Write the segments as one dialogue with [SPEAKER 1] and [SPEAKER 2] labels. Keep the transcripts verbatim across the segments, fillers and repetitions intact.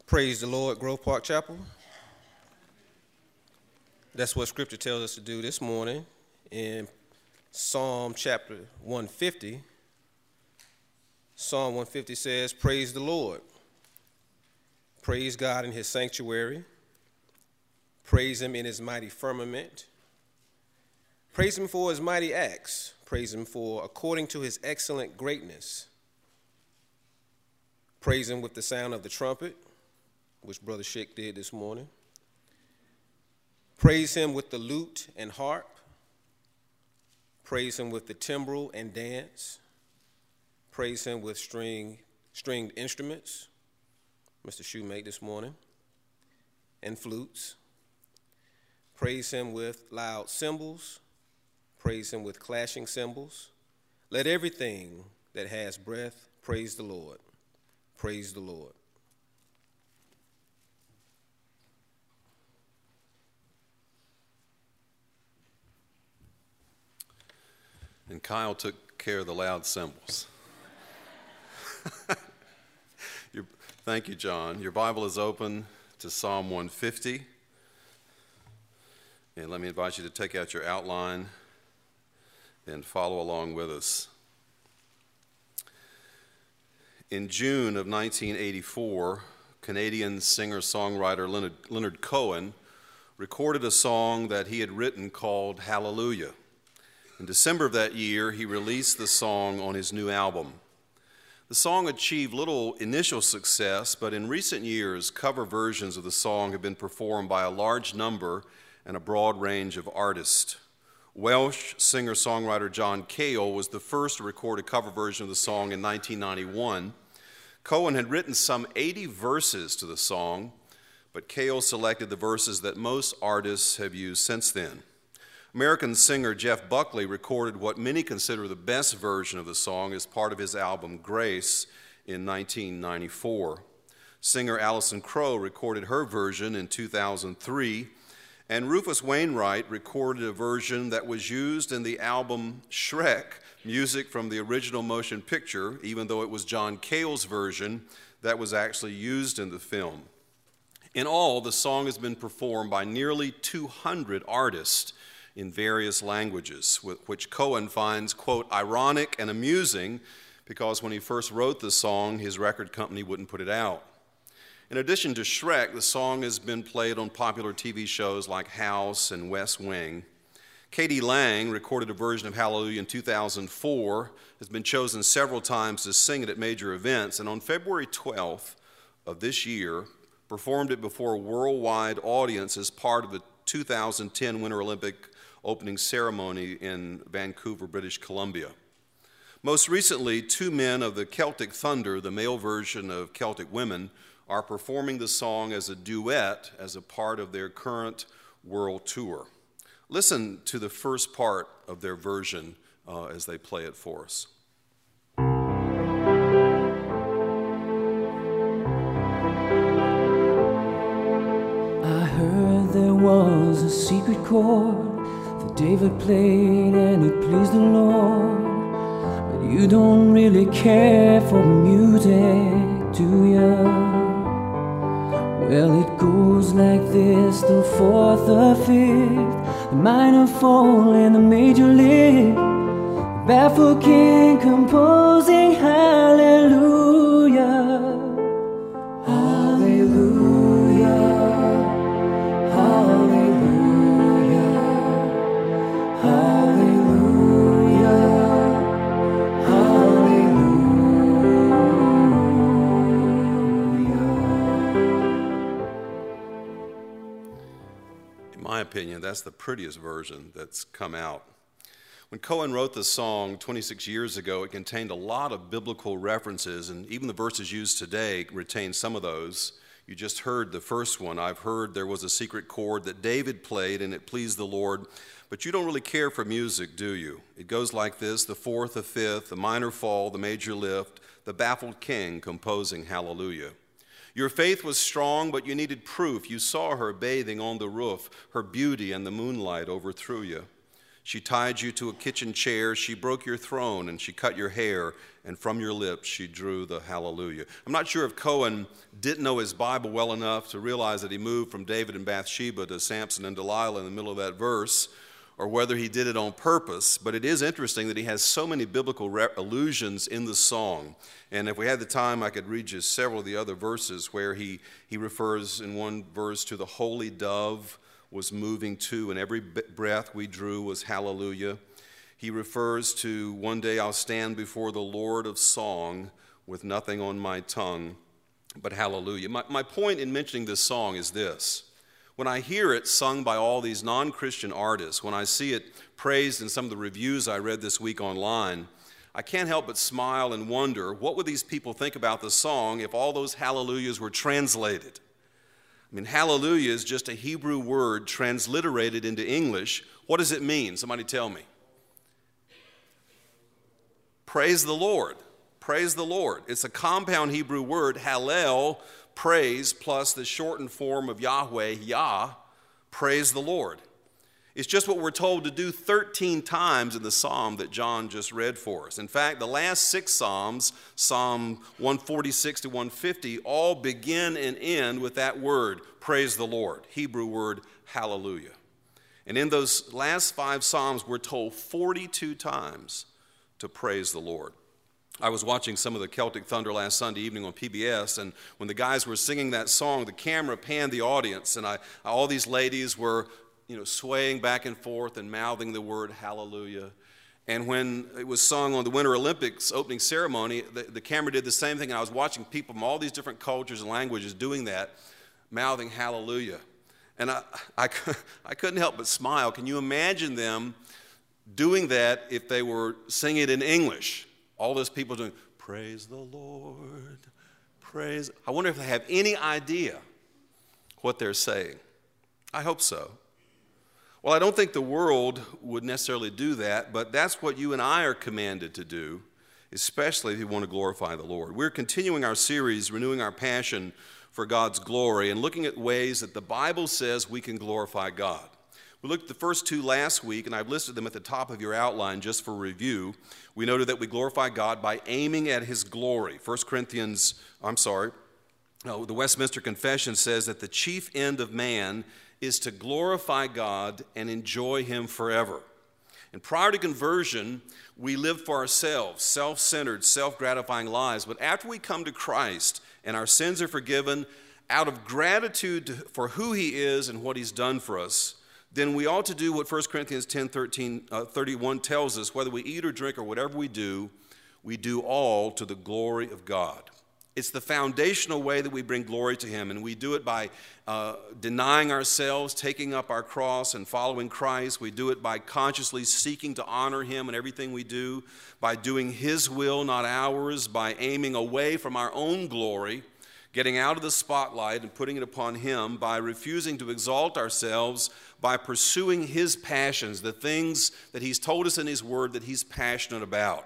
[SPEAKER 1] Praise the Lord, Grove Park Chapel. That's what Scripture tells us to do this morning in Psalm chapter one fifty. Psalm one fifty says, praise the Lord. Praise God in his sanctuary. Praise him in his mighty firmament. Praise him for his mighty acts. Praise him for according to his excellent greatness. Praise him with the sound of the trumpet, which Brother Sheik did this morning. Praise him with the lute and harp. Praise him with the timbrel and dance. Praise him with string, stringed instruments, Mister Shoemake this morning, and flutes. Praise him with loud cymbals. Praise him with clashing cymbals. Let everything that has breath praise the Lord. Praise the Lord.
[SPEAKER 2] And Kyle took care of the loud cymbals. Your, thank you, John. Your Bible is open to Psalm one fifty. And let me invite you to take out your outline and follow along with us. In June of nineteen eighty-four, Canadian singer-songwriter Leonard, Leonard Cohen recorded a song that he had written called Hallelujah. In December of that year, he released the song on his new album. The song achieved little initial success, but in recent years, cover versions of the song have been performed by a large number and a broad range of artists. Welsh singer-songwriter John Cale was the first to record a cover version of the song in nineteen ninety-one. Cohen had written some eighty verses to the song, but Cale selected the verses that most artists have used since then. American singer Jeff Buckley recorded what many consider the best version of the song as part of his album Grace in nineteen ninety-four. Singer Alison Crowe recorded her version in two thousand three, and Rufus Wainwright recorded a version that was used in the album Shrek, music from the original motion picture, even though it was John Cale's version that was actually used in the film. In all, the song has been performed by nearly two hundred artists in various languages, which Cohen finds, quote, ironic and amusing because when he first wrote the song, his record company wouldn't put it out. In addition to Shrek, the song has been played on popular T V shows like House and West Wing. Katie Lang recorded a version of Hallelujah in two thousand four, has been chosen several times to sing it at major events, and on February twelfth of this year, performed it before a worldwide audience as part of the two thousand ten Winter Olympic opening ceremony in Vancouver, British Columbia. Most recently, two men of the Celtic Thunder, the male version of Celtic Women, are performing the song as a duet as a part of their current world tour. Listen to the first part of their version uh, as they play it for us.
[SPEAKER 3] I heard there was a secret chord that David played and it pleased the Lord. But you don't really care for music, do ya? Well, it goes like this, the fourth, the fifth, the minor fall and the major lift. The baffled king composing hallelujah, hallelujah, hallelujah, hallelujah, hallelujah.
[SPEAKER 2] In my opinion, that's the prettiest version that's come out. When Cohen wrote the song twenty-six years ago, it contained a lot of biblical references, and even the verses used today retain some of those. You just heard the first one. I've heard there was a secret chord that David played and it pleased the Lord, but you don't really care for music, do you? It goes like this, the fourth, the fifth, the minor fall, the major lift, the baffled king composing hallelujah. Your faith was strong, but you needed proof. You saw her bathing on the roof. Her beauty and the moonlight overthrew you. She tied you to a kitchen chair. She broke your throne, and she cut your hair, and from your lips she drew the hallelujah. I'm not sure if Cohen didn't know his Bible well enough to realize that he moved from David and Bathsheba to Samson and Delilah in the middle of that verse, or whether he did it on purpose, but it is interesting that he has so many biblical re- allusions in the song. And if we had the time, I could read you several of the other verses where he, he refers in one verse to the holy dove was moving too, and every breath we drew was hallelujah. He refers to one day I'll stand before the Lord of song with nothing on my tongue but hallelujah. My, my point in mentioning this song is this. When I hear it sung by all these non-Christian artists, when I see it praised in some of the reviews I read this week online, I can't help but smile and wonder, what would these people think about the song if all those hallelujahs were translated? I mean, hallelujah is just a Hebrew word transliterated into English. What does it mean? Somebody tell me. Praise the Lord. Praise the Lord. It's a compound Hebrew word, hallel, praise, plus the shortened form of Yahweh, Yah, praise the Lord. It's just what we're told to do thirteen times in the psalm that John just read for us. In fact, the last six psalms, Psalm one forty-six to one fifty, all begin and end with that word, praise the Lord, Hebrew word, hallelujah. And in those last five psalms, we're told forty-two times to praise the Lord. I was watching some of the Celtic Thunder last Sunday evening on P B S, and when the guys were singing that song, the camera panned the audience, and I, all these ladies were, you know, swaying back and forth and mouthing the word hallelujah. And when it was sung on the Winter Olympics opening ceremony, the, the camera did the same thing, and I was watching people from all these different cultures and languages doing that, mouthing hallelujah. And I, I, I couldn't help but smile. Can you imagine them doing that if they were singing it in English? All those people doing, praise the Lord, praise. I wonder if they have any idea what they're saying. I hope so. Well, I don't think the world would necessarily do that, but that's what you and I are commanded to do, especially if you want to glorify the Lord. We're continuing our series, Renewing Our Passion for God's Glory, and looking at ways that the Bible says we can glorify God. We looked at the first two last week, and I've listed them at the top of your outline just for review. We noted that we glorify God by aiming at His glory. First Corinthians, I'm sorry, no, the Westminster Confession says that the chief end of man is to glorify God and enjoy Him forever. And prior to conversion, we lived for ourselves, self-centered, self-gratifying lives. But after we come to Christ and our sins are forgiven, out of gratitude for who He is and what He's done for us, then we ought to do what First Corinthians ten, thirteen, uh, thirty-one tells us. Whether we eat or drink or whatever we do, we do all to the glory of God. It's the foundational way that we bring glory to Him, and we do it by uh, denying ourselves, taking up our cross, and following Christ. We do it by consciously seeking to honor Him in everything we do, by doing His will, not ours, by aiming away from our own glory, getting out of the spotlight and putting it upon Him, by refusing to exalt ourselves, by pursuing His passions, the things that He's told us in His Word that He's passionate about.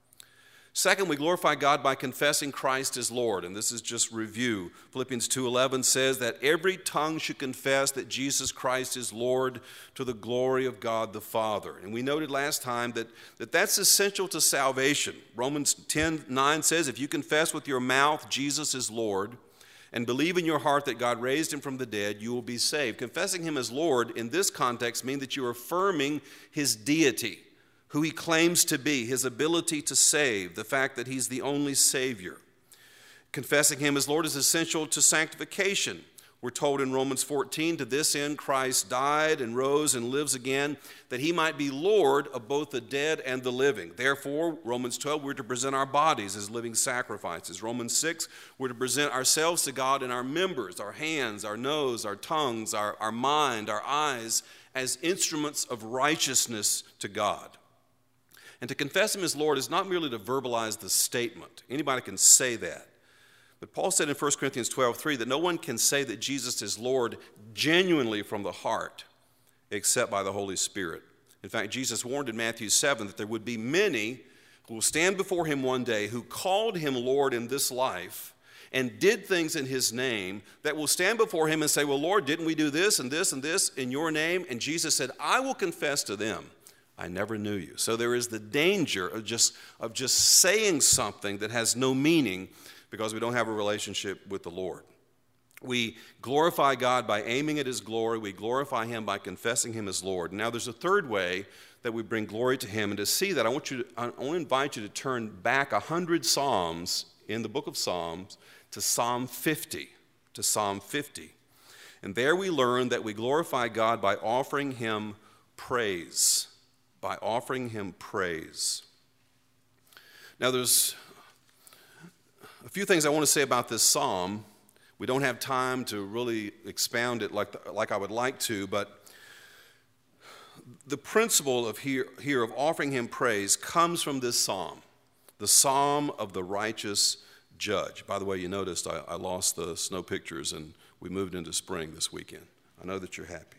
[SPEAKER 2] Second, we glorify God by confessing Christ as Lord, and this is just review. Philippians two eleven says that every tongue should confess that Jesus Christ is Lord to the glory of God the Father. And we noted last time that, that that's essential to salvation. Romans ten nine says, if you confess with your mouth Jesus is Lord and believe in your heart that God raised Him from the dead, you will be saved. Confessing Him as Lord in this context means that you're affirming His deity, who He claims to be, His ability to save, the fact that He's the only Savior. Confessing Him as Lord is essential to sanctification. We're told in Romans fourteen, to this end Christ died and rose and lives again, that He might be Lord of both the dead and the living. Therefore, Romans twelve, we're to present our bodies as living sacrifices. Romans six, we're to present ourselves to God in our members, our hands, our nose, our tongues, our, our mind, our eyes, as instruments of righteousness to God. And to confess Him as Lord is not merely to verbalize the statement. Anybody can say that. But Paul said in First Corinthians twelve three that no one can say that Jesus is Lord genuinely from the heart except by the Holy Spirit. In fact, Jesus warned in Matthew seven that there would be many who will stand before Him one day who called Him Lord in this life and did things in His name that will stand before Him and say, well, Lord, didn't we do this and this and this in your name? And Jesus said, I will confess to them, I never knew you. So there is the danger of just, of just saying something that has no meaning because we don't have a relationship with the Lord. We glorify God by aiming at his glory. We glorify him by confessing him as Lord. Now there's a third way that we bring glory to him. And to see that, I want, you to, I want to invite you to turn back a hundred Psalms in the book of Psalms to Psalm fifty, to Psalm fifty. And there we learn that we glorify God by offering him praise, by offering him praise. Now there's a few things I want to say about this psalm. We don't have time to really expound it like, the, like I would like to, but the principle of here, here of offering him praise comes from this psalm, the psalm of the righteous judge. By the way, you noticed I, I lost the snow pictures and we moved into spring this weekend. I know that you're happy.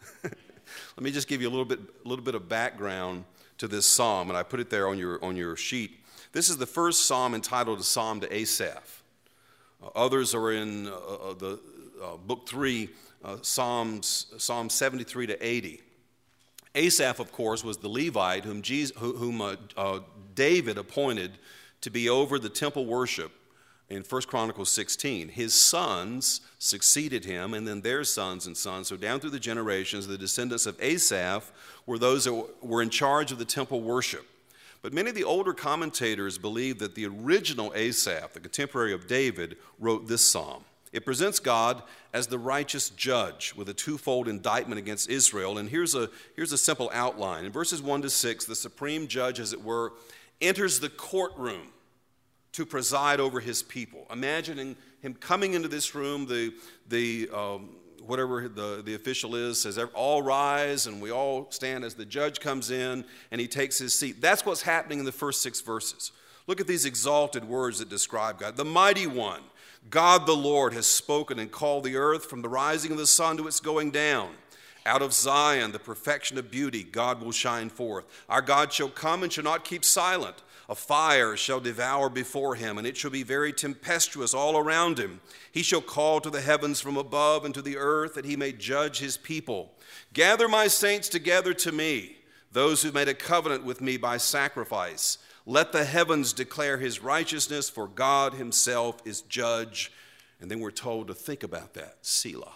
[SPEAKER 2] Let me just give you a little bit, a little bit of background to this psalm, and I put it there on your, on your sheet. This is the first psalm entitled a Psalm to Asaph. Uh, others are in uh, uh, the uh, book three, uh, Psalms, Psalm seventy-three to eighty. Asaph, of course, was the Levite whom, Jesus, whom uh, uh, David appointed to be over the temple worship in First Chronicles sixteen. His sons succeeded him, and then their sons and sons. So down through the generations, the descendants of Asaph were those that were in charge of the temple worship. But many of the older commentators believe that the original Asaph, the contemporary of David, wrote this psalm. It presents God as the righteous judge with a twofold indictment against Israel. And here's a, here's a simple outline. In verses one to six, the supreme judge, as it were, enters the courtroom to preside over his people. Imagining him coming into this room, the, the um, whatever the, the official is, says, all rise, and we all stand as the judge comes in, and he takes his seat. That's what's happening in the first six verses. Look at these exalted words that describe God. The mighty one, God the Lord, has spoken and called the earth from the rising of the sun to its going down. Out of Zion, the perfection of beauty, God will shine forth. Our God shall come and shall not keep silent. A fire shall devour before him, and it shall be very tempestuous all around him. He shall call to the heavens from above and to the earth, that he may judge his people. Gather my saints together to me, those who made a covenant with me by sacrifice. Let the heavens declare his righteousness, for God himself is judge. And then we're told to think about that, Selah.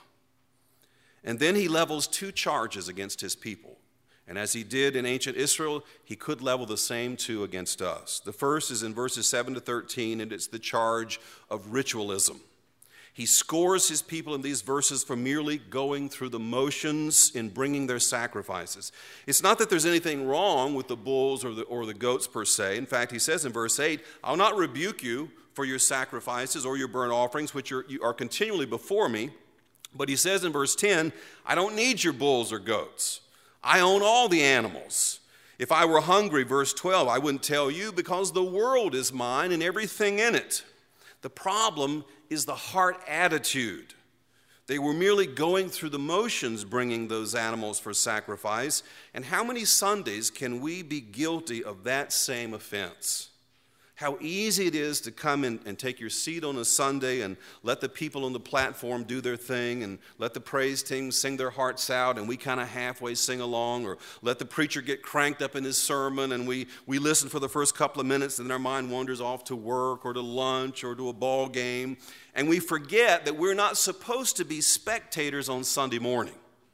[SPEAKER 2] And then he levels two charges against his people. And as he did in ancient Israel, he could level the same two against us. The first is in verses seven to thirteen, and it's the charge of ritualism. He scores his people in these verses for merely going through the motions in bringing their sacrifices. It's not that there's anything wrong with the bulls or the, or the goats per se. In fact, he says in verse eight, I'll not rebuke you for your sacrifices or your burnt offerings, which are, you are continually before me. But he says in verse ten, I don't need your bulls or goats. I own all the animals. If I were hungry, verse twelve, I wouldn't tell you, because the world is mine and everything in it. The problem is the heart attitude. They were merely going through the motions bringing those animals for sacrifice. And how many Sundays can we be guilty of that same offense? How easy it is to come in and take your seat on a Sunday and let the people on the platform do their thing and let the praise team sing their hearts out and we kind of halfway sing along, or let the preacher get cranked up in his sermon and we, we listen for the first couple of minutes and then our mind wanders off to work or to lunch or to a ball game, and we forget that we're not supposed to be spectators on Sunday morning.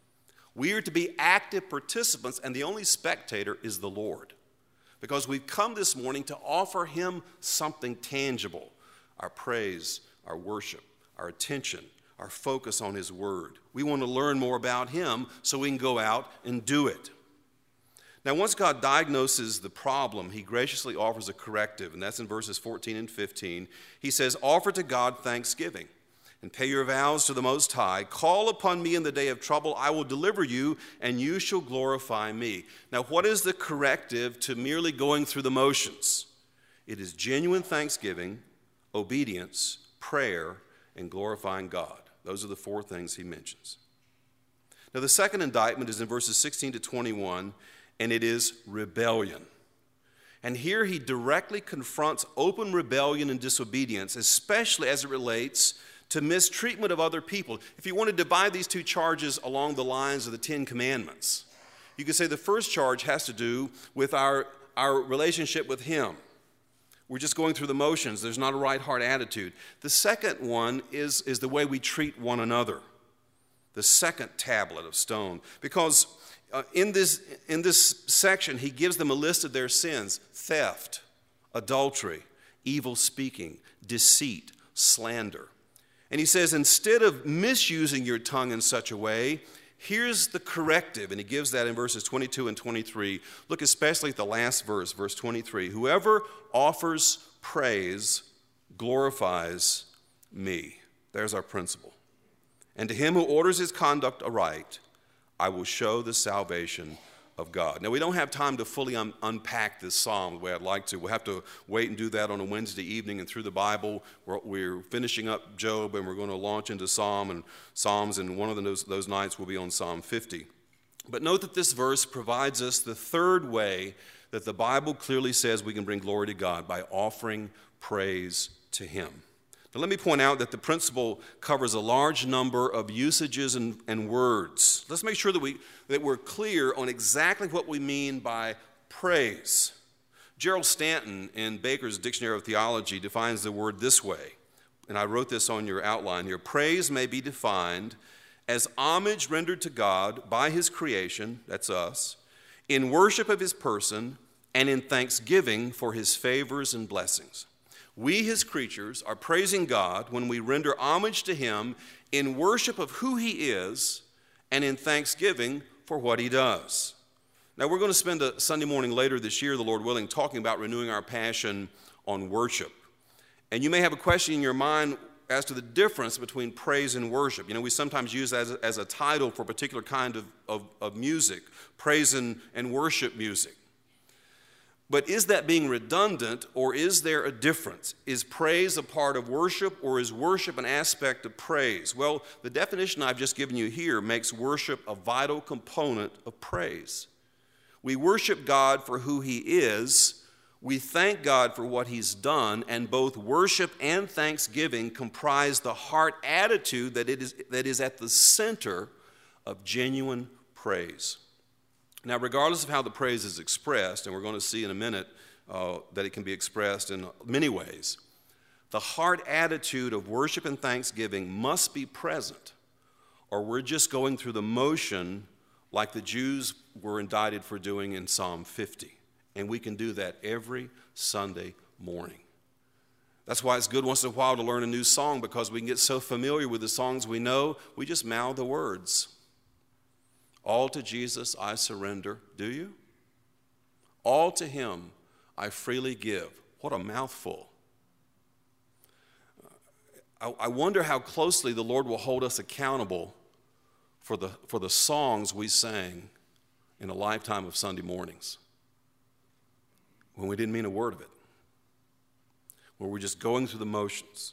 [SPEAKER 2] We are to be active participants, and the only spectator is the Lord. Because we've come this morning to offer him something tangible, our praise, our worship, our attention, our focus on his word. We want to learn more about him so we can go out and do it. Now, once God diagnoses the problem, he graciously offers a corrective, and that's in verses fourteen and fifteen. He says, offer to God thanksgiving and pay your vows to the Most High. Call upon me in the day of trouble. I will deliver you, and you shall glorify me. Now, what is the corrective to merely going through the motions? It is genuine thanksgiving, obedience, prayer, and glorifying God. Those are the four things he mentions. Now, the second indictment is in verses sixteen to twenty-one, and it is rebellion. And here he directly confronts open rebellion and disobedience, especially as it relates to mistreatment of other people. If you want to divide these two charges along the lines of the Ten Commandments, You could say the first charge has to do with our, our relationship with him. We're just going through the motions. There's not a right heart attitude. The second one is, is the way we treat one another. The second tablet of stone. Because uh, in, this, in this section, he gives them a list of their sins: theft, adultery, evil speaking, deceit, slander. And he says, instead of misusing your tongue in such a way, here's the corrective. And he gives that in verses twenty-two and twenty-three. Look especially at the last verse, verse twenty-three. Whoever offers praise glorifies me. There's our principle. And to him who orders his conduct aright, I will show the salvation of God. Now, we don't have time to fully un- unpack this psalm the way I'd like to. We'll have to wait and do that on a Wednesday evening and through the Bible. We're, we're finishing up Job, and we're going to launch into Psalm and Psalms, and one of those, those nights will be on Psalm fifty. But note that this verse provides us the third way that the Bible clearly says we can bring glory to God: by offering praise to him. Now, let me point out that the principle covers a large number of usages and, and words. Let's make sure that, we, that we're clear on exactly what we mean by praise. Gerald Stanton in Baker's Dictionary of Theology defines the word this way, and I wrote this on your outline here. Praise may be defined as homage rendered to God by his creation, that's us, in worship of his person, and in thanksgiving for his favors and blessings. We, his creatures, are praising God when we render homage to him in worship of who he is and in thanksgiving for what he does. Now, we're going to spend a Sunday morning later this year, the Lord willing, talking about renewing our passion on worship. And you may have a question in your mind as to the difference between praise and worship. You know, we sometimes use that as a, as a title for a particular kind of, of, of music, praise and, and worship music. But is that being redundant, or is there a difference? Is praise a part of worship, or is worship an aspect of praise? Well, the definition I've just given you here makes worship a vital component of praise. We worship God for who he is. We thank God for what he's done, and both worship and thanksgiving comprise the heart attitude that it is, that is at the center of genuine praise. Now, regardless of how the praise is expressed, and we're going to see in a minute uh, that it can be expressed in many ways, the heart attitude of worship and thanksgiving must be present, or we're just going through the motion like the Jews were indicted for doing in Psalm fifty. And we can do that every Sunday morning. That's why it's good once in a while to learn a new song, because we can get so familiar with the songs we know, we just mouth the words. All to Jesus I surrender. Do you? All to him I freely give. What a mouthful. I, I wonder how closely the Lord will hold us accountable for the, for the songs we sang in a lifetime of Sunday mornings when we didn't mean a word of it, where we're just going through the motions.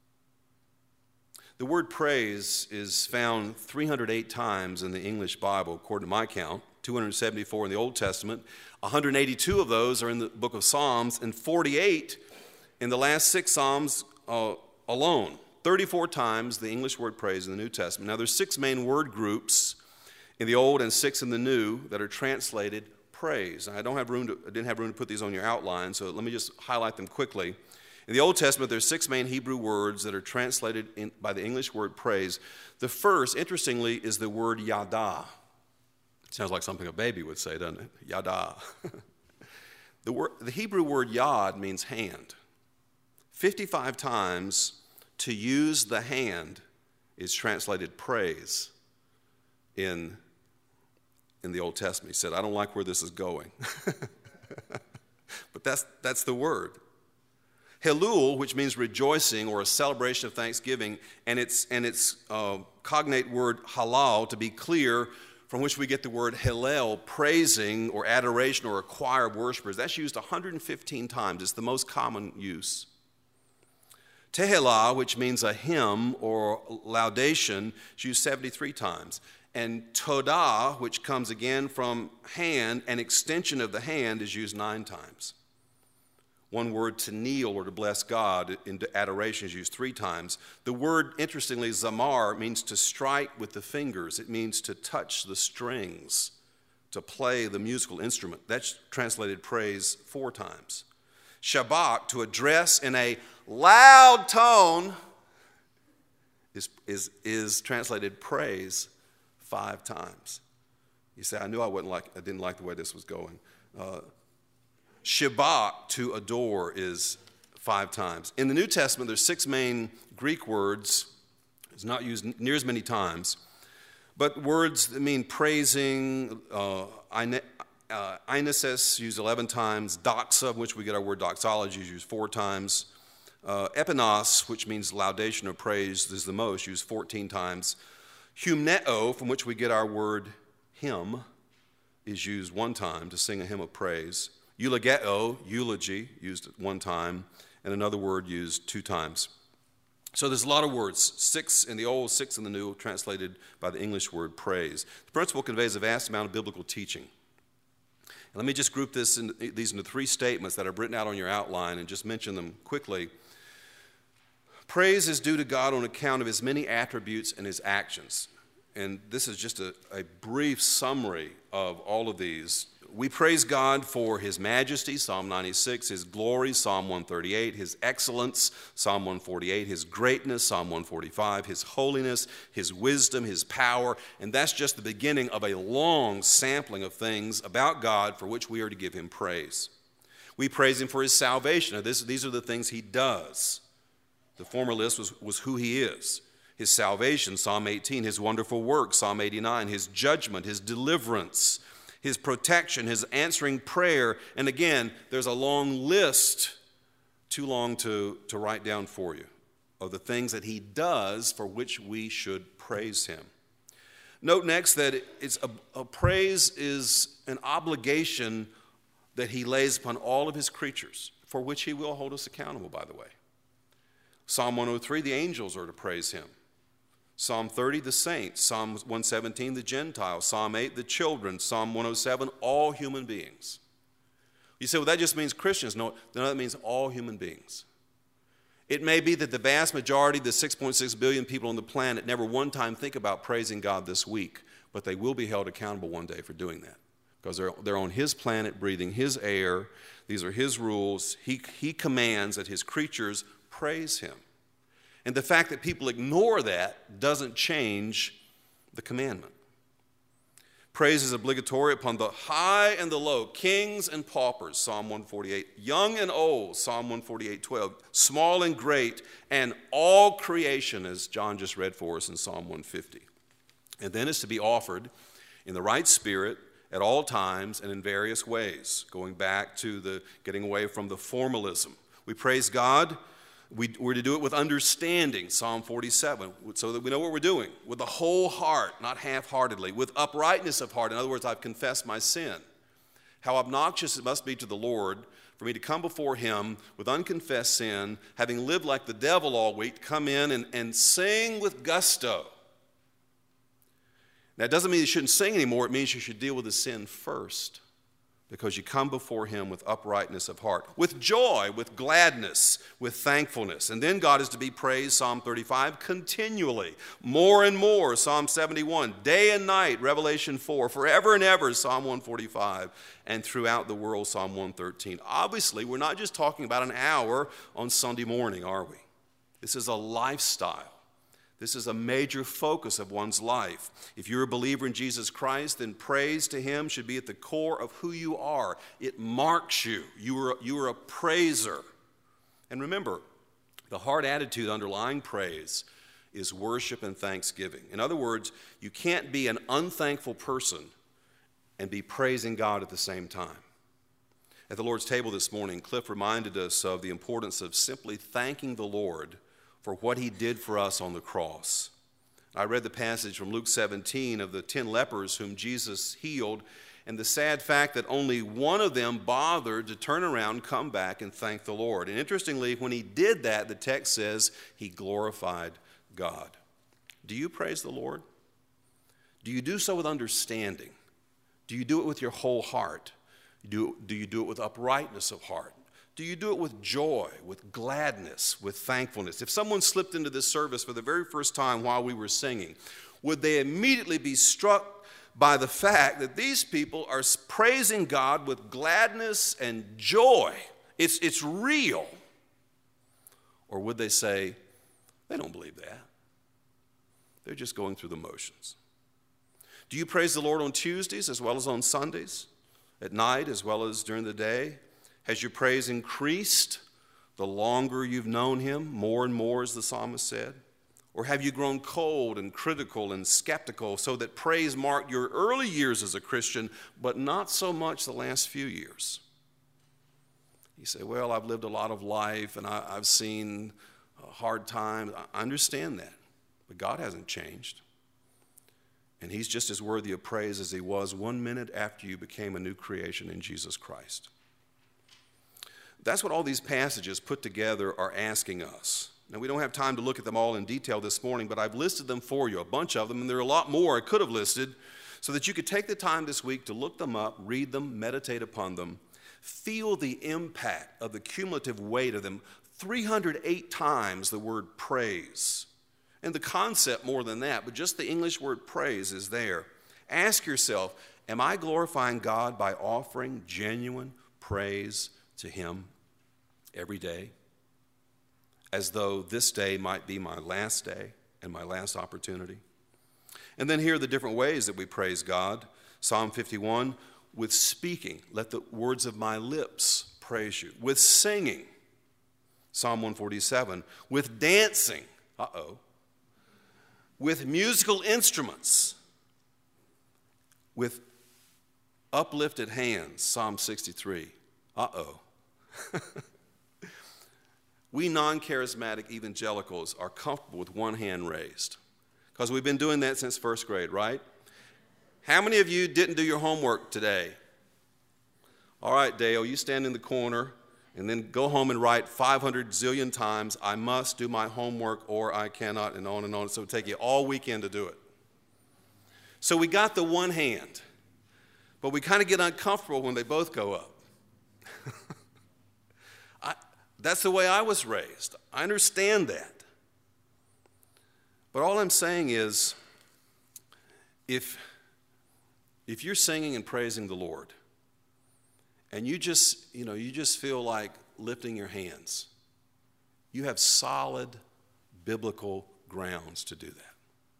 [SPEAKER 2] The word praise is found three hundred eight times in the English Bible, according to my count, two hundred seventy-four in the Old Testament. one hundred eighty-two of those are in the book of Psalms, and forty-eight in the last six Psalms uh, alone. thirty-four times the English word praise in the New Testament. Now, there's six main word groups in the Old and six in the New that are translated praise. I don't have room to, I didn't have room to put these on your outline, so let me just highlight them quickly. In the Old Testament, there's six main Hebrew words that are translated in, by the English word praise. The first, interestingly, is the word yada. It sounds like something a baby would say, doesn't it? Yada. the, word, the Hebrew word yad means hand. fifty-five times to use the hand is translated praise in, in the Old Testament. He said, I don't like where this is going. But that's, that's the word. Helul, which means rejoicing or a celebration of thanksgiving, and its, and its uh, cognate word halal, to be clear, from which we get the word hallel, praising or adoration or a choir of worshipers. That's used one hundred fifteen times. It's the most common use. Tehillah, which means a hymn or laudation, is used seventy-three times. And todah, which comes again from hand, an extension of the hand, is used nine times. One word, to kneel or to bless God in adoration, is used three times. The word, interestingly, zamar, means to strike with the fingers. It means to touch the strings. to play the musical instrument. That's translated praise four times. Shabach, to address in a loud tone, is, is, is translated praise five times. You say, I knew I wouldn't like, I didn't like the way this was going. Uh, Shabach, to adore, is five times. In the New Testament, there's six main Greek words. It's not used near as many times. But words that mean praising, uh, uh, einesis, used eleven times. Doxa, which we get our word doxology, is used four times. Uh, epinos, which means laudation or praise, is the most, used fourteen times. Hymneo, from which we get our word hymn, is used one time to sing a hymn of praise. Eulogeo, eulogy, used one time, and another word used two times. So there's a lot of words, six in the Old, six in the New, translated by the English word praise. The principle conveys a vast amount of biblical teaching. And let me just group this in, these into three statements that I've written out on your outline and just mention them quickly. Praise is due to God on account of his many attributes and his actions. And this is just a, a brief summary of all of these. We praise God for his majesty, Psalm ninety-six, his glory, Psalm one thirty-eight, his excellence, Psalm one forty-eight, his greatness, Psalm one forty-five, his holiness, his wisdom, his power. And that's just the beginning of a long sampling of things about God for which we are to give him praise. We praise him for his salvation. Now, this, these are the things he does. The former list was, was who he is. His salvation, Psalm eighteen, his wonderful work, Psalm eighty-nine, his judgment, his deliverance, his protection, his answering prayer. And again, there's a long list, too long to, to write down for you, of the things that he does for which we should praise him. Note next that it's a, a praise is an obligation that he lays upon all of his creatures, for which he will hold us accountable, by the way. Psalm one oh three, the angels are to praise him. Psalm thirty, the saints. Psalm one seventeen, the Gentiles. Psalm eight, the children. Psalm one oh seven, all human beings. You say, well, that just means Christians. No, no, that means all human beings. It may be that the vast majority, the six point six billion people on the planet, never one time think about praising God this week, but they will be held accountable one day for doing that because they're, they're on his planet, breathing his air. These are his rules. He, he commands that his creatures praise him. And the fact that people ignore that doesn't change the commandment. Praise is obligatory upon the high and the low, kings and paupers, Psalm one forty-eight, young and old, Psalm one forty-eight, twelve, small and great, and all creation, as John just read for us in Psalm one fifty. And then it's to be offered in the right spirit at all times and in various ways, going back to the getting away from the formalism. We praise God. We, we're to do it with understanding, Psalm forty-seven, so that we know what we're doing, with the whole heart, not half-heartedly, with uprightness of heart. In other words, I've confessed my sin. How obnoxious it must be to the Lord for me to come before him with unconfessed sin, having lived like the devil all week, to come in and, and sing with gusto. Now, it doesn't mean you shouldn't sing anymore. It means you should deal with the sin first, because you come before him with uprightness of heart, with joy, with gladness, with thankfulness. And then God is to be praised, Psalm thirty-five, continually, more and more, Psalm seventy-one, day and night, Revelation four, forever and ever, Psalm one forty-five, and throughout the world, Psalm one thirteen. Obviously, we're not just talking about an hour on Sunday morning, are we? This is a lifestyle. This is a major focus of one's life. If you're a believer in Jesus Christ, then praise to him should be at the core of who you are. It marks you. You are, you are a praiser. And remember, the heart attitude underlying praise is worship and thanksgiving. In other words, you can't be an unthankful person and be praising God at the same time. At the Lord's table this morning, Cliff reminded us of the importance of simply thanking the Lord for what he did for us on the cross. I read the passage from Luke seventeen of the ten lepers whom Jesus healed, and the sad fact that only one of them bothered to turn around, come back, and thank the Lord. And interestingly, when he did that, the text says he glorified God. Do you praise the Lord? Do you do so with understanding? Do you do it with your whole heart? Do, do you do it with uprightness of heart? Do you do it with joy, with gladness, with thankfulness? If someone slipped into this service for the very first time while we were singing, would they immediately be struck by the fact that these people are praising God with gladness and joy. It's, it's real. Or would they say, they don't believe that? They're just going through the motions. Do you praise the Lord on Tuesdays as well as on Sundays? At night as well as during the day? Has your praise increased the longer you've known him, more and more, as the psalmist said? Or have you grown cold and critical and skeptical so that praise marked your early years as a Christian, but not so much the last few years? You say, well, I've lived a lot of life and I, I've seen hard times. I understand that, but God hasn't changed. And he's just as worthy of praise as he was one minute after you became a new creation in Jesus Christ. That's what all these passages put together are asking us. Now, we don't have time to look at them all in detail this morning, but I've listed them for you, a bunch of them, and there are a lot more I could have listed, so that you could take the time this week to look them up, read them, meditate upon them, feel the impact of the cumulative weight of them. three hundred eight times the word praise. And the concept more than that, but just the English word praise is there. Ask yourself, am I glorifying God by offering genuine praise to him every day? As though this day might be my last day and my last opportunity. And then here are the different ways that we praise God. Psalm fifty-one, with speaking, let the words of my lips praise you. With singing, Psalm one forty-seven, with dancing, uh-oh, with musical instruments, with uplifted hands, Psalm sixty-three, uh-oh. We non-charismatic evangelicals are comfortable with one hand raised because we've been doing that since first grade, right? How many of you didn't do your homework today? All right, Dale, you stand in the corner and then go home and write five hundred zillion times, I must do my homework or I cannot, and on and on. So it will take you all weekend to do it. So we got the one hand, but we kind of get uncomfortable when they both go up. I, that's the way I was raised. I understand that. But all I'm saying is, if, if you're singing and praising the Lord, and you just, you know, you just feel like lifting your hands, you have solid biblical grounds to do that.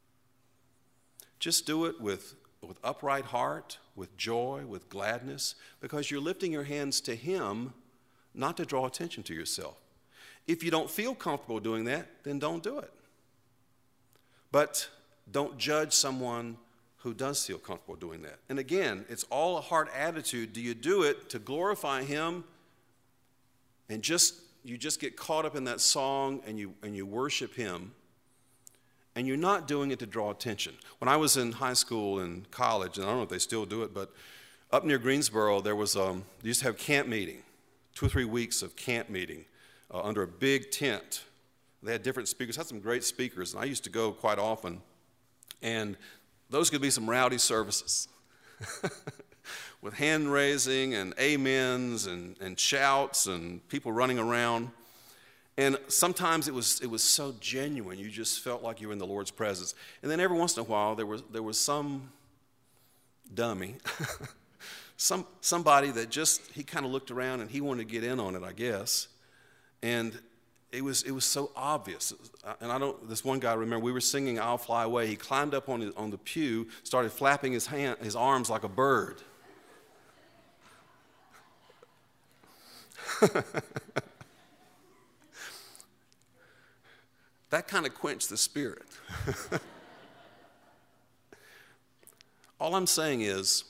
[SPEAKER 2] Just do it with, with upright heart, with joy, with gladness, because you're lifting your hands to him, not to draw attention to yourself. If you don't feel comfortable doing that, then don't do it. But don't judge someone who does feel comfortable doing that. And again, it's all a heart attitude. Do you do it to glorify him and just you just get caught up in that song and you and you worship him, and you're not doing it to draw attention? When I was in high school and college, and I don't know if they still do it, but up near Greensboro, there was um, they used to have camp meeting, two or three weeks of camp meeting uh, under a big tent. They had different speakers, had some great speakers, and I used to go quite often. And those could be some rowdy services with hand raising and amens and, and shouts and people running around. And sometimes it was it was so genuine, you just felt like you were in the Lord's presence. And then every once in a while, there was there was some dummy, some somebody that just, he kind of looked around and he wanted to get in on it, I guess. And It was it was so obvious. And I don't, this one guy, I remember, we were singing I'll Fly Away. He climbed up on, his, on the pew, started flapping his, hand, his arms like a bird. That kind of quenched the spirit. All I'm saying is,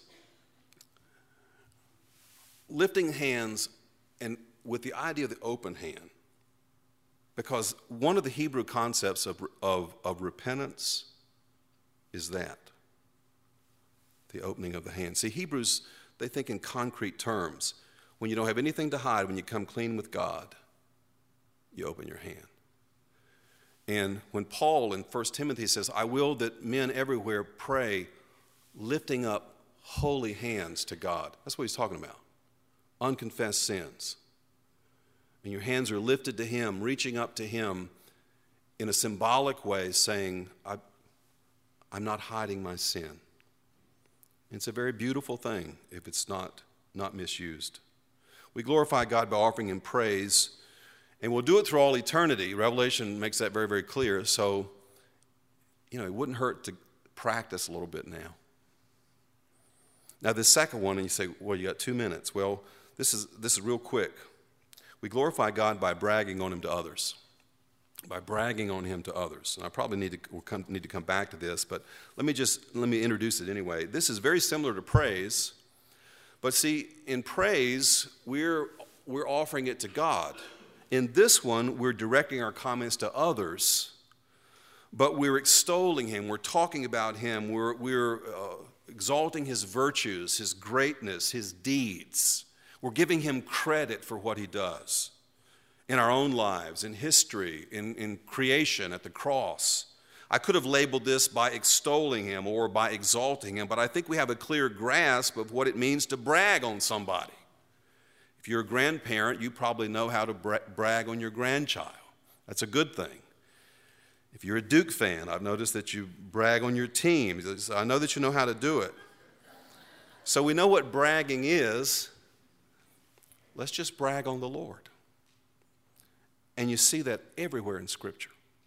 [SPEAKER 2] lifting hands and with the idea of the open hand, because one of the Hebrew concepts of, of, of repentance is that, the opening of the hand. See, Hebrews, they think in concrete terms. When you don't have anything to hide, when you come clean with God, you open your hand. And when Paul in First Timothy says, I will that men everywhere pray, lifting up holy hands to God. That's what he's talking about. Unconfessed sins. And your hands are lifted to him, reaching up to him in a symbolic way, saying, I, I'm not hiding my sin. It's a very beautiful thing if it's not, not misused. We glorify God by offering him praise, and we'll do it through all eternity. Revelation makes that very, very clear. So, you know, it wouldn't hurt to practice a little bit now. Now, the second one, and you say, well, you got two minutes. Well, this is, this is real quick. We glorify God by bragging on him to others. By bragging on him to others. And I probably need to, we'll come, need to come back to this, but let me just, let me introduce it anyway. This is very similar to praise, but see, in praise, we're, we're offering it to God. In this one, we're directing our comments to others, but we're extolling him, we're talking about him, we're, we're uh, exalting his virtues, his greatness, his deeds. We're giving him credit for what he does in our own lives, in history, in, in creation, at the cross. I could have labeled this by extolling him or by exalting him, but I think we have a clear grasp of what it means to brag on somebody. If you're a grandparent, you probably know how to bra- brag on your grandchild. That's a good thing. If you're a Duke fan, I've noticed that you brag on your team. I know that you know how to do it. So we know what bragging is. Let's just brag on the Lord. And you see that everywhere in Scripture.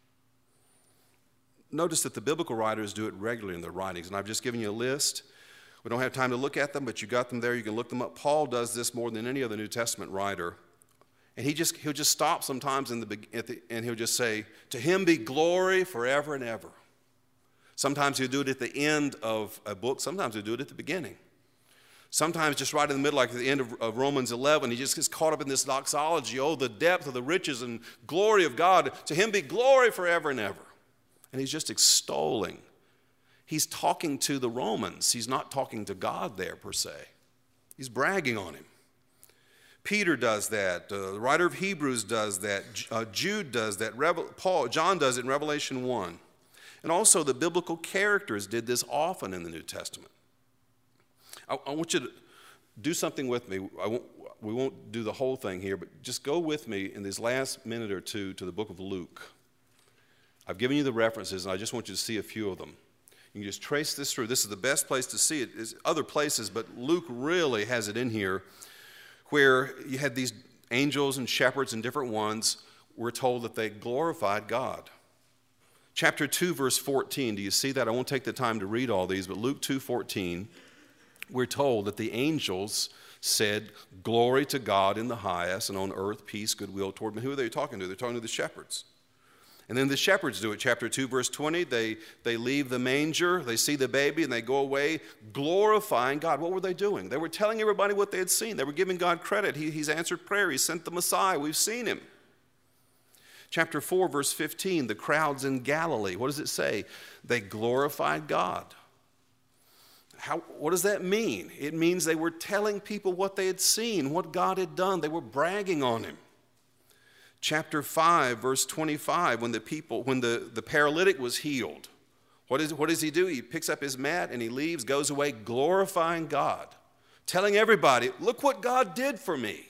[SPEAKER 2] Notice that the biblical writers do it regularly in their writings, and I've just given you a list. We don't have time to look at them, but you got them there. You can look them up. Paul does this more than any other New Testament writer. And he just, he'll just stop sometimes in the, at the, and he'll just say, to him be glory forever and ever. Sometimes he'll do it at the end of a book. Sometimes he'll do it at the beginning. Sometimes just right in the middle, like at the end of, of Romans eleven, he just gets caught up in this doxology. Oh, the depth of the riches and glory of God. To him be glory forever and ever. And he's just extolling. He's talking to the Romans. He's not talking to God there per se. He's bragging on him. Peter does that. Uh, the writer of Hebrews does that. Uh, Jude does that. Revel- Paul, John does it in Revelation one. And also the biblical characters did this often in the New Testament. I, I want you to do something with me. I won't, we won't do the whole thing here, but just go with me in this last minute or two to the book of Luke. I've given you the references, and I just want you to see a few of them. You can just trace this through. This is the best place to see it. There's other places, but Luke really has it in here, where you had these angels and shepherds and different ones. We're told that they glorified God. Chapter two, verse fourteen. Do you see that? I won't take the time to read all these, but Luke two fourteen. We're told that the angels said, glory to God in the highest, and on earth peace, goodwill toward men. Who are they talking to? They're talking to the shepherds. And then the shepherds do it. Chapter two, verse twenty, they, they leave the manger, they see the baby, and they go away glorifying God. What were they doing? They were telling everybody what they had seen. They were giving God credit. He, he's answered prayer. He sent the Messiah. We've seen him. Chapter four, verse fifteen, the crowds in Galilee. What does it say? They glorified God. How, what does that mean? It means they were telling people what they had seen, what God had done. They were bragging on him. Chapter five, verse twenty-five, when the people, when the, the paralytic was healed, what, is, what does he do? He picks up his mat and he leaves, goes away glorifying God, telling everybody, look what God did for me.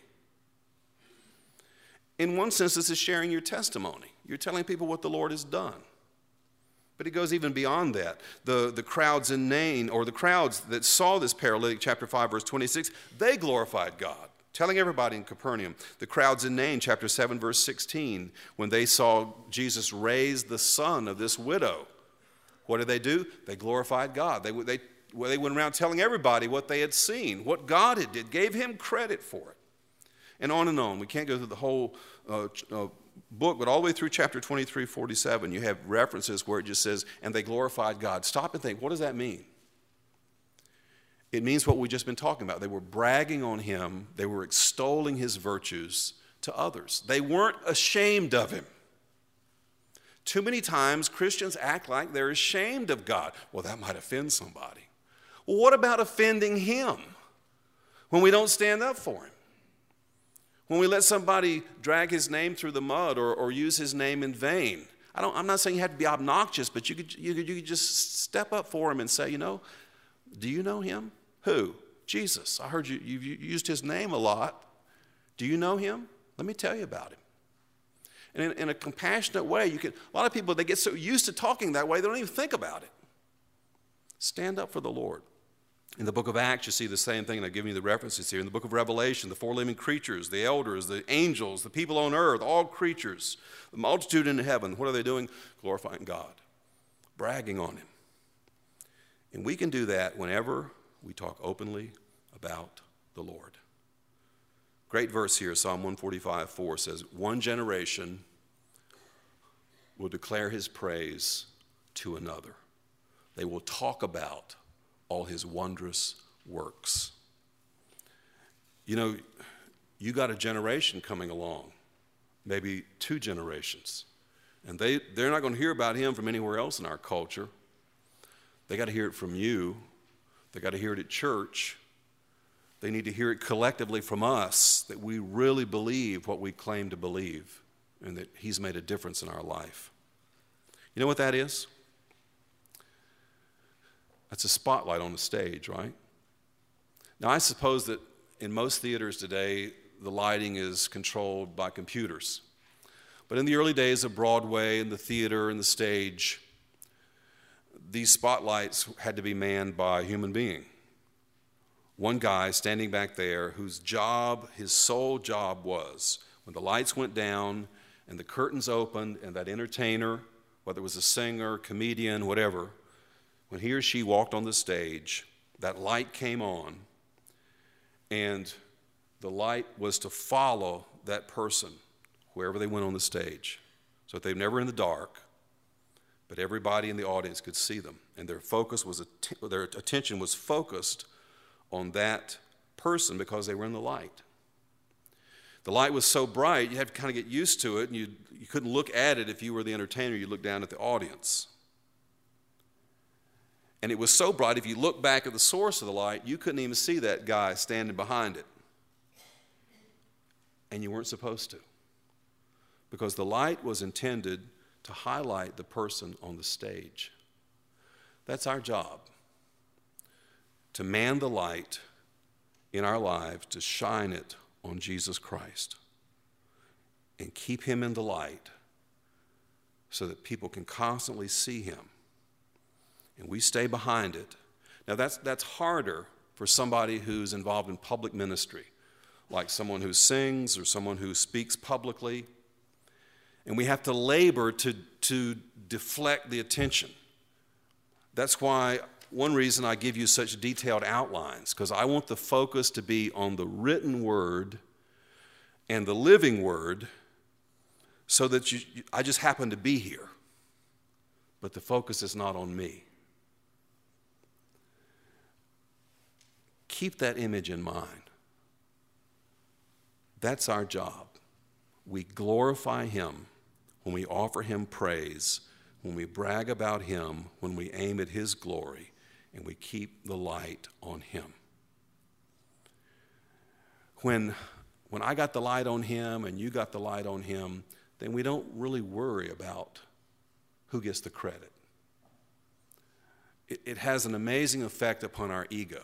[SPEAKER 2] In one sense, this is sharing your testimony. You're telling people what the Lord has done. But it goes even beyond that. The, the crowds in Nain, or the crowds that saw this paralytic, chapter five, verse twenty-six, they glorified God, telling everybody in Capernaum. The crowds in Nain, chapter seven, verse sixteen, when they saw Jesus raise the son of this widow, what did they do? They glorified God. They, they, they went around telling everybody what they had seen, what God had did, gave him credit for it. And on and on. We can't go through the whole uh, uh, book, but all the way through chapter twenty-three, forty-seven, you have references where it just says, and they glorified God. Stop and think, what does that mean? It means what we've just been talking about. They were bragging on him. They were extolling his virtues to others. They weren't ashamed of him. Too many times Christians act like they're ashamed of God. Well, that might offend somebody. Well, what about offending him when we don't stand up for him? When we let somebody drag his name through the mud or, or use his name in vain. I don't, I'm not saying you have to be obnoxious, but you could, you, could, you could just step up for him and say, you know, do you know him? Who? Jesus. I heard you, you, you used his name a lot. Do you know him? Let me tell you about him. And in, in a compassionate way, you can, a lot of people, they get so used to talking that way, they don't even think about it. Stand up for the Lord. In the book of Acts, you see the same thing, and I've given you the references here. In the book of Revelation, the four living creatures, the elders, the angels, the people on earth, all creatures, the multitude in heaven, what are they doing? Glorifying God, bragging on him. And we can do that whenever we talk openly about the Lord. Great verse here, Psalm one forty-five, four says, one generation will declare his praise to another. They will talk about all his wondrous works. You know, you got a generation coming along, maybe two generations, and they, they're not going to hear about him from anywhere else in our culture. They got to hear it from you. They got to hear it at church. They need to hear it collectively from us, that we really believe what we claim to believe and that he's made a difference in our life. You know what that is? That's a spotlight on the stage, right? Now, I suppose that in most theaters today, the lighting is controlled by computers. But in the early days of Broadway and the theater and the stage, these spotlights had to be manned by a human being. One guy standing back there whose job, his sole job was, when the lights went down and the curtains opened and that entertainer, whether it was a singer, comedian, whatever, when he or she walked on the stage, that light came on, and the light was to follow that person wherever they went on the stage. So that they were never in the dark, but everybody in the audience could see them, and their focus was their attention was focused on that person because they were in the light. The light was so bright, you had to kind of get used to it, and you you couldn't look at it if you were the entertainer. You looked down at the audience. And it was so bright, if you look back at the source of the light, you couldn't even see that guy standing behind it. And you weren't supposed to, because the light was intended to highlight the person on the stage. That's our job, to man the light in our lives, to shine it on Jesus Christ and keep him in the light so that people can constantly see him. And we stay behind it. Now, that's, that's harder for somebody who's involved in public ministry, like someone who sings or someone who speaks publicly. And we have to labor to, to deflect the attention. That's why one reason I give you such detailed outlines, because I want the focus to be on the written word and the living word, so that you, I just happen to be here, but the focus is not on me. Keep that image in mind. That's our job. We glorify him when we offer him praise, when we brag about him, when we aim at his glory, and we keep the light on him. When, when I got the light on him and you got the light on him, then we don't really worry about who gets the credit. It, it has an amazing effect upon our ego.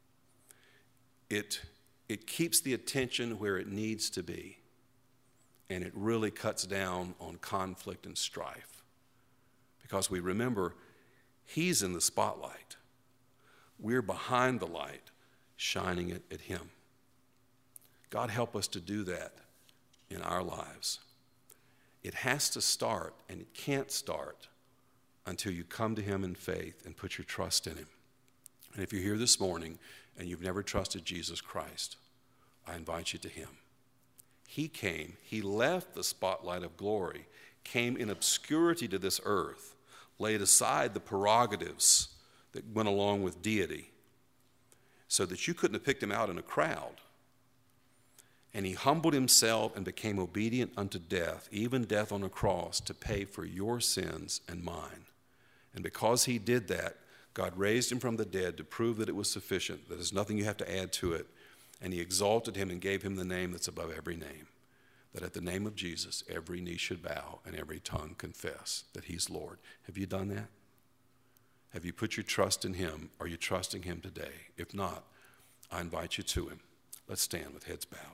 [SPEAKER 2] It, it keeps the attention where it needs to be, and it really cuts down on conflict and strife, because we remember he's in the spotlight. We're behind the light, shining it at him. God help us to do that in our lives. It has to start, and it can't start until you come to him in faith and put your trust in him. And if you're here this morning and you've never trusted Jesus Christ, I invite you to him. He came, he left the spotlight of glory, came in obscurity to this earth, laid aside the prerogatives that went along with deity, so that you couldn't have picked him out in a crowd. And he humbled himself and became obedient unto death, even death on a cross, to pay for your sins and mine. And because he did that, God raised him from the dead to prove that it was sufficient, that there's nothing you have to add to it. And he exalted him and gave him the name that's above every name, that at the name of Jesus, every knee should bow and every tongue confess that he's Lord. Have you done that? Have you put your trust in him? Are you trusting him today? If not, I invite you to him. Let's stand with heads bowed.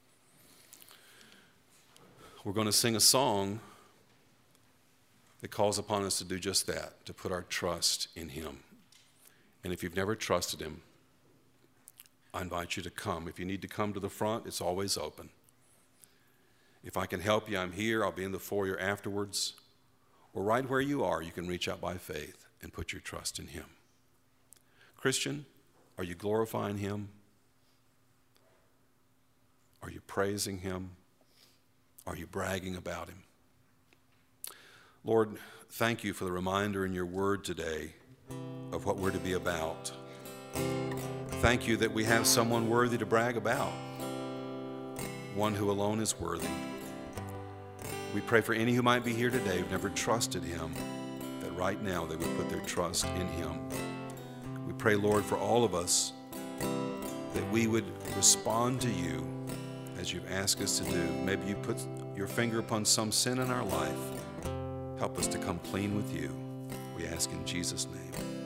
[SPEAKER 2] We're going to sing a song that calls upon us to do just that, to put our trust in him. And if you've never trusted him, I invite you to come. If you need to come to the front, it's always open. If I can help you, I'm here. I'll be in the foyer afterwards. Or right where you are, you can reach out by faith and put your trust in him. Christian, are you glorifying him? Are you praising him? Are you bragging about him? Lord, thank you for the reminder in your word today of what we're to be about. Thank you that we have someone worthy to brag about, one who alone is worthy. We pray for any who might be here today who've never trusted him, that right now they would put their trust in him. We pray, Lord, for all of us, that we would respond to you as you've asked us to do. Maybe you put your finger upon some sin in our life. Help us to come clean with you. We ask in Jesus' name.